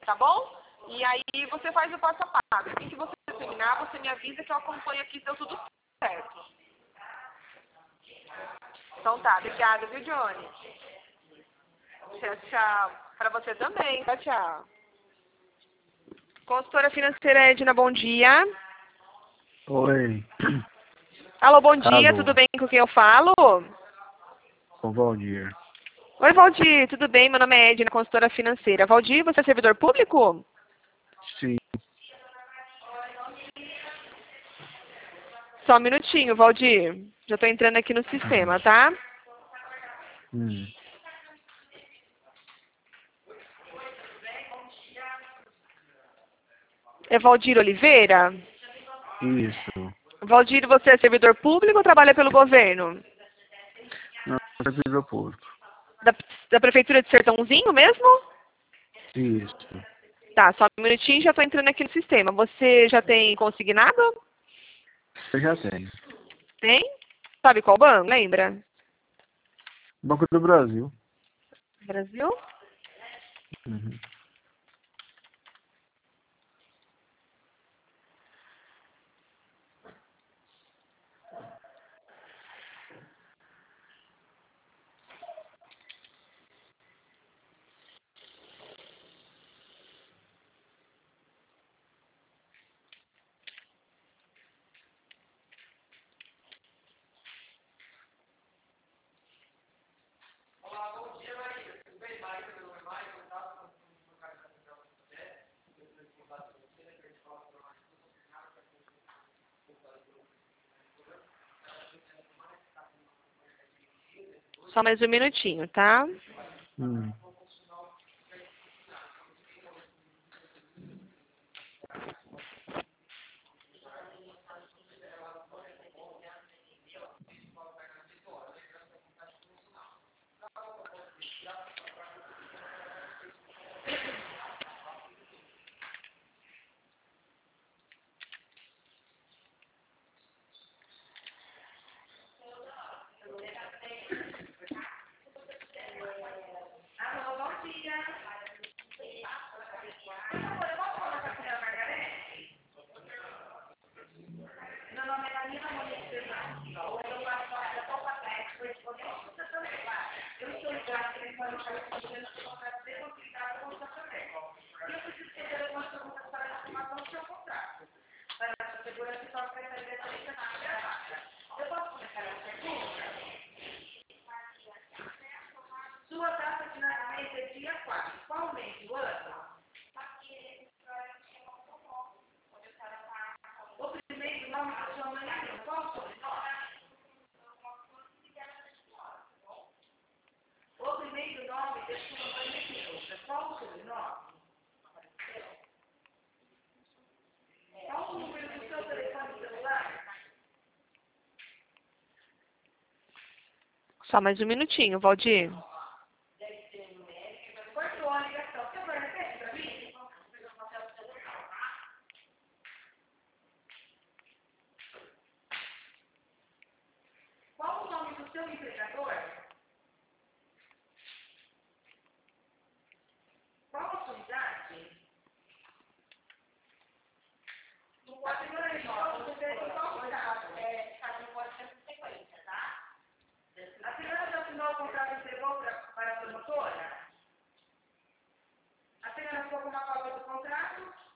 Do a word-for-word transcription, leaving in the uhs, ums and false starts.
tá bom? E aí você faz o passo a passo. Assim que você terminar, você me avisa que eu acompanho aqui se deu tudo certo. Então tá, obrigada, viu, Johnny? Tchau, tchau. Pra você também. Tchau, tchau. Consultora financeira Edna, bom dia. Oi. Alô, bom dia, Alô. tudo bem com quem eu falo? Ô, Valdir. Oi, Valdir, tudo bem? Meu nome é Edna, consultora financeira. Valdir, você é servidor público? Sim. Só um minutinho, Valdir. Já estou entrando aqui no sistema, tá? Hum. É Valdir Oliveira? Isso. Valdir, você é servidor público ou trabalha pelo governo? Não, servidor público. Da, da Prefeitura de Sertãozinho mesmo? Isso. Tá, só um minutinho, já estou entrando aqui no sistema. Você já tem consignado? Eu já tenho. Tem? Sabe qual banco? Lembra? Banco do Brasil. Brasil? Uhum. Só mais um minutinho, tá? Hum. Sua data de nascimento é dia quatro. Qual mês do ano? O primeiro nome da sua mãe é qual o sobrenome? O primeiro nome da sua mãe é qual o sobrenome? Qual o número do seu telefone celular? Só mais um minutinho, Valdir. Cortou a ligação. Você vai repetir para mim? Qual o nome do seu empregador? Qual a sua idade? No patrimônio nós, você tem qual contrato? É, cada um pode ter sequência, tá? A senhora já assinou o contrato e entregou pra, para a promotora? A senhora ficou com uma cópia do contrato?